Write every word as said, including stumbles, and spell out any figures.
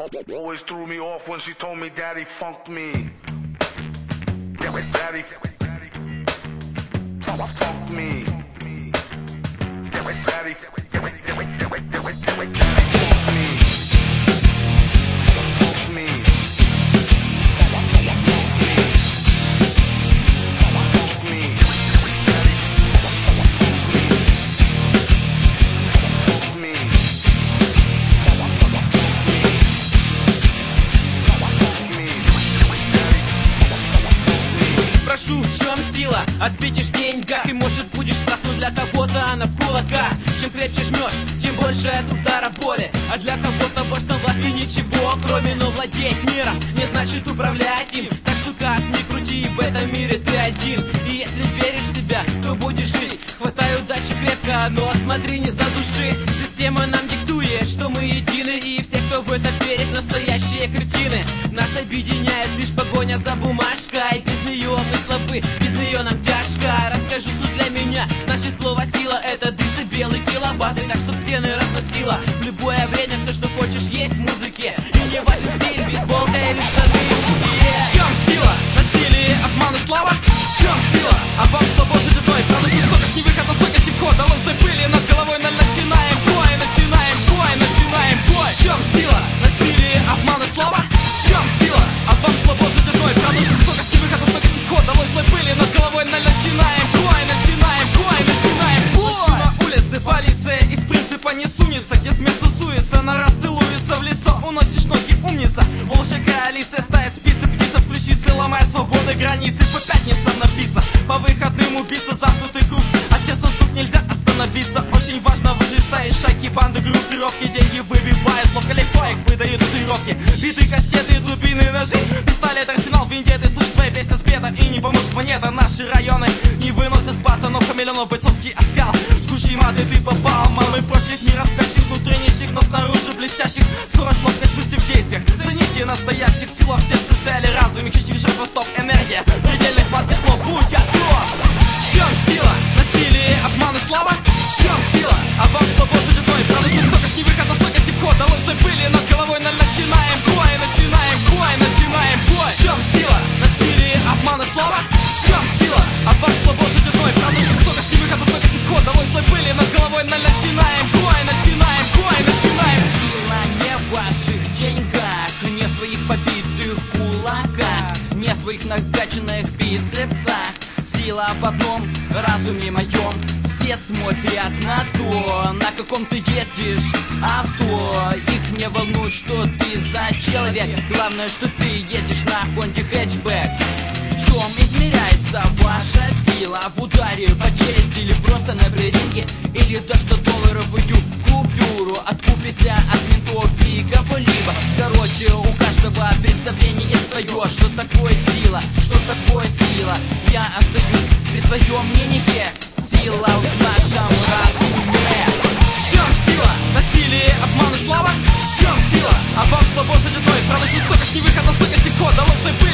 Always threw me off when she told me daddy funked me. Daddy, fuck me. Daddy, daddy, Спрошу, в чем сила? Ответишь в деньгах, и может будешь прав, но для кого-то она в кулаках. Чем крепче жмешь, тем больше от удара боли. А для кого-то вождь на власти ничего, кроме но владеть миром не значит управлять им. Так что как ни крути, в этом мире ты один. И если веришь в себя, то будешь жить. Хватай удачи крепко, но смотри, не задуши. Система нам диктует, что мы едины, и все, кто в это верит, настоящие кретины. Нас объединяет лишь погоня за бумажкой. Без нее мы слабы, без нее нам тяжко. Расскажу суть для меня, значит слово сила — это децибелы, киловатты, так чтоб стены разносила. В любое время все, что хочешь, есть в музыке. И не важен стиль, бейсболка или штаны. Yeah. В чем сила? Насилие, обман и слава? В чем сила? А вам слабо жить одной. Правда, жестокость не выход, а стойкость не вход. А ложной пыли над головой ноль. Начинаем бой, начинаем бой, начинаем бой. В чем сила? Насилие, обман и слава? В чем сила? А вам слабо жить одной. Правда, жестокость не выход, а стойкость не вход. А ложной пыли над головой ноль. Начинаем бой, начинаем бой, начинаем бой. На улице полиция из принципа не сунется. Где смерть тусуется, на раз целуется в лицо. Уносишь ноги, умница. Волчья коалиция ставит спицы птица. Включи сы, ломая свободы границы. По пятницам напиться, по выходным убиться. Замкнутый круг, от сердца стук, нельзя остановиться. Очень важно выжить, стаи, шайки, банды, группировки. Деньги выбивают, ловко легко их выдают татуировки. Биты, кастеты, дубины, ножи. Пистолет, арсенал, виндеты. Слышь, твоя песня спета и не поможет монета. Наши районы не выносят пацанов, хамелеонов, бойцовский оскал. Жгучий маты, ты попал, мамы против мира спящих, внутренних, но снаружи блестящих. Скорость, ловкость, мысли в действиях. Цените настоящих силах, в сердце цели, разуме, хищник, жертва, стоп, энергия. Предельных матки слов, будь готов. В чем сила? Насилие, обман и слава? В чем сила? А вам слабо жить одной. Правда, жестокость не выход, а стойкость не вход. А ложной пыли над головой ноль. Начинаем бой, начинаем бой, начинаем бой. В чем сила? Насилие, обман и слава? В чем сила? А вам слабо жить одной. Правда, жестокость не выход, а стойкость не вход. А ложной пыли над головой ноль. Начинаем бой, начинаем бой, начинаем. Сила не в ваших деньгах, не в твоих побитых кулаках, не в твоих накачанных бицепсах. Сила в одном разуме моем. Все смотрят на то, на каком ты ездишь авто. Их не волнует, что ты за человек. Главное, что ты едешь на Хонде хэтчбэк. В чем измеряется ваша сила? В ударе по челюсти или просто на бреринге? Или даже долларовую купюру? Откупися от ментов и кого-либо. Короче, у каждого представление свое. Что такое сила? Что такое сила? Я остаюсь при своем мнении. Сила в нашем разуме. В чем сила? Насилие, обман и слава? В чем сила? А вам слабо жить одной. Правда, жестокость не выход, а стойкость не вход. А ложной пыль